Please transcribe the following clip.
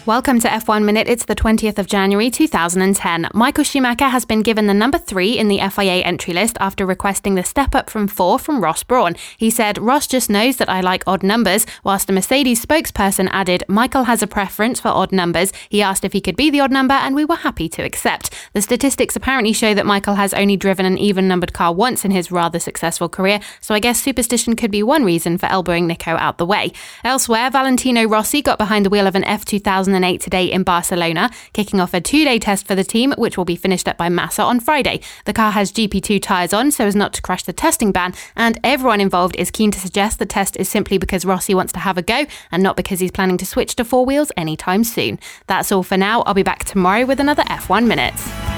Welcome to F1 Minute. It's the 20th of January 2010. Michael Schumacher has been given the number 3 in the FIA entry list after requesting the step up from 4 from Ross Brawn. He said, "Ross just knows that I like odd numbers," whilst a Mercedes spokesperson added, "Michael has a preference for odd numbers. He asked if he could be the odd number and we were happy to accept." The statistics apparently show that Michael has only driven an even-numbered car once in his rather successful career, so I guess superstition could be one reason for elbowing Nico out the way. Elsewhere, Valentino Rossi got behind the wheel of an F2008 today in Barcelona, kicking off a 2-day test for the team, which will be finished up by Massa on Friday. The car has GP2 tyres on so as not to crash the testing ban, and everyone involved is keen to suggest the test is simply because Rossi wants to have a go and not because he's planning to switch to 4 wheels anytime soon. That's all for now. I'll be back tomorrow with another F1 Minute.